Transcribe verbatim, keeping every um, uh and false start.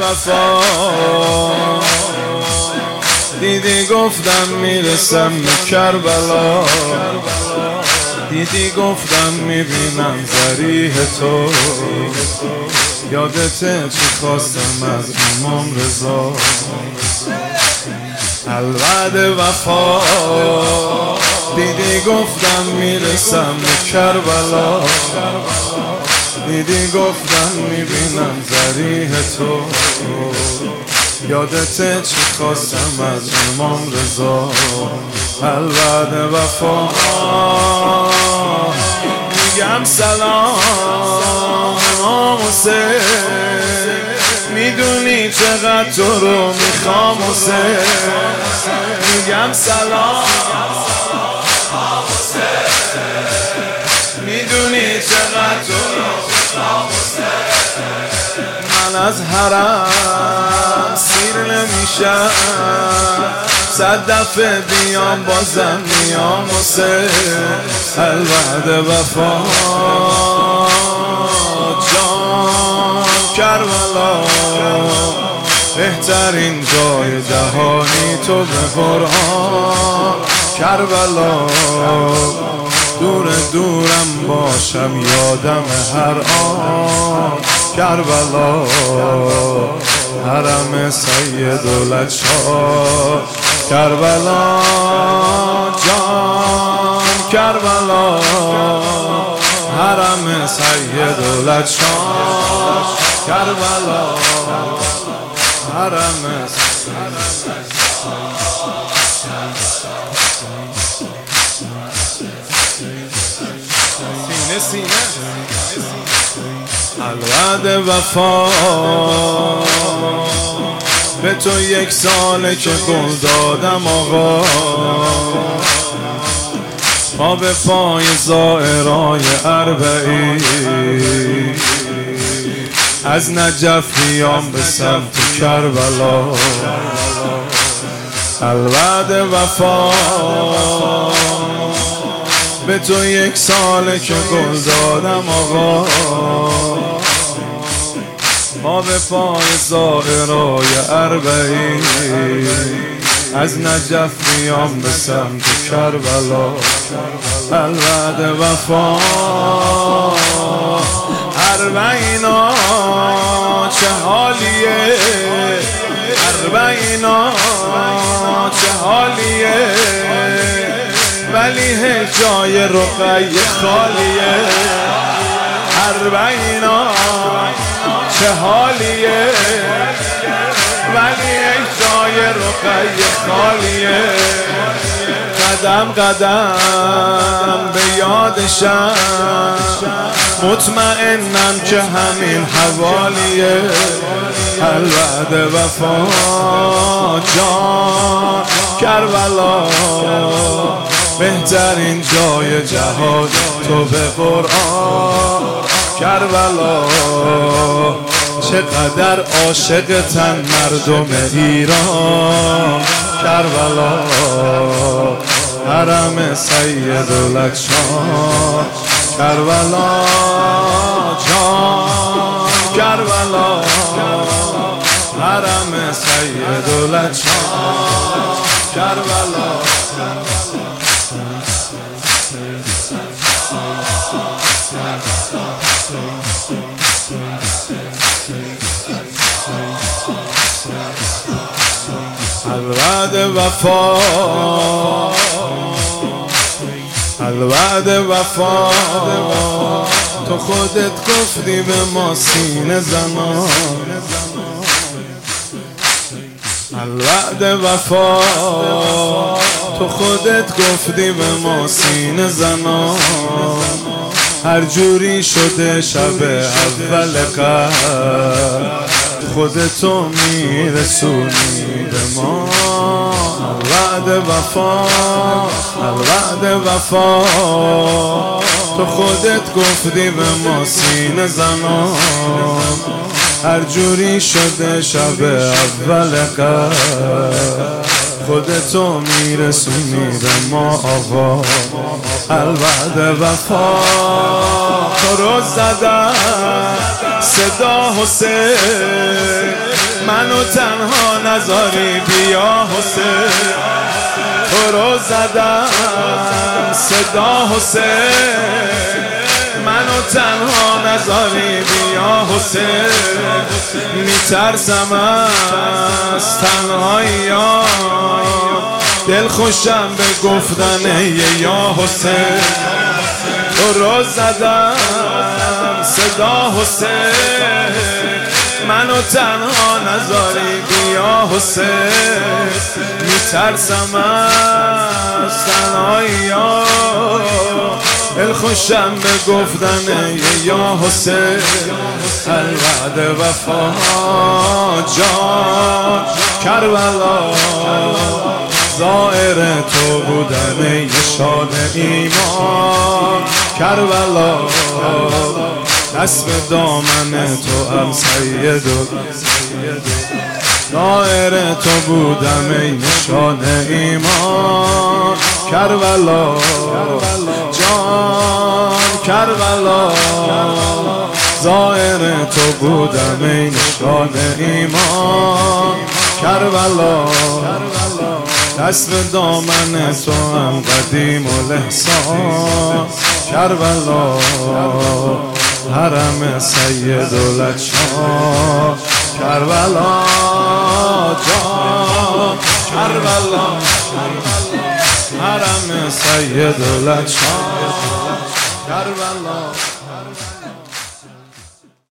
وفا دیدی گفتم میرسم به کربلا، دیدی گفتم میبینم ضریح تو، یادته چی خواستم از امام رضا. الوعد وفا دیدی گفتم میرسم به کربلا، دیدی گفتم میبینم ضریح تو، یادته چی خواستم از امام رضا. الوعد وفا میگم سلام امام حسین، میدونی چقدر تو رو میخوام حسین. میگم سلام امام حسین، میدونی چقدر تو رو میخوام حسین. من از حرم سیر نمیشم، صد دفعه بیام بازم میام حسین. الوعد وفا جان کربلا، بهترین جای جهانی تو به قرآن. کربلا دور دورم باشم یادم هر آن. کربلا حرم سیدالشاه. کربلا جان کربلا، حرم سیدالشاه. کربلا حرم سینه سینه. الوعد وفا به تو یک ساله که گل دادم آقا، پا به پای زائرای اربعی، از نجف میام به سمت کربلا. الوعد وفا به تو یک ساله که گل دادم آقا، ما به پای زائرای اربعی، از نجف میام به سمت کربلا. الوعد وفا اربعینا چه حالیه، اربعینا چه حالیه، ولی جای رقیه خالیه. اربعینا چه حالیه، ولی جای رقیه خالیه. قدم قدم به یادشم، مطمئنم که همین حوالیه. الوعد وفا جان کربلا، بهترین جای جهان تو به قرآن. کربلا چقدر عاشقتن مردم ایران. کربلا حرم سیدالشاه. کربلا جان کربلا، حرم سیدالشاه. کربلا الوعد وفا، الوعد وفا تو خودت گفتی به ما سینه زمان. الوعد وفا تو خودت گفتی به ما سینه زنان. هر جوری شده شب اول قدر، خودتو میرسونی به ما. الوعد وفا، الوعد وفا تو خودت گفتی به ما سینه زنان. هر جوری شده شب اول قدر، خودتو میرسونی به ما آقا. الوعد وفا تو رو زدم صدا حسین، منو تنها نذاری بیا حسین، تو رو زدم صدا حسین، منو تنها نذاری بیا حسین، میترسم از تنهایی، دل خوشم به گفتن یا حسین، تو رو زدم صدا حسین، منو تنها نذاری بیا حسین، میترسم از تنهایی، دل خوشم به گفتن یا حسین، الوعد وفا جان کربلا، زائر تو بودم ای نشان ایمان کربلا، دست به دامن تو هم سید، زائر تو بودم ای نشان ایمان کربلا، جان کربلا، زائر تو بودم ای نشان ایمان کربلا، دست به دامن تو هم قدیم الاحسان کربلا، حرم سید الشان کربلا، جان کربلا، حرم سید الشان کربلا.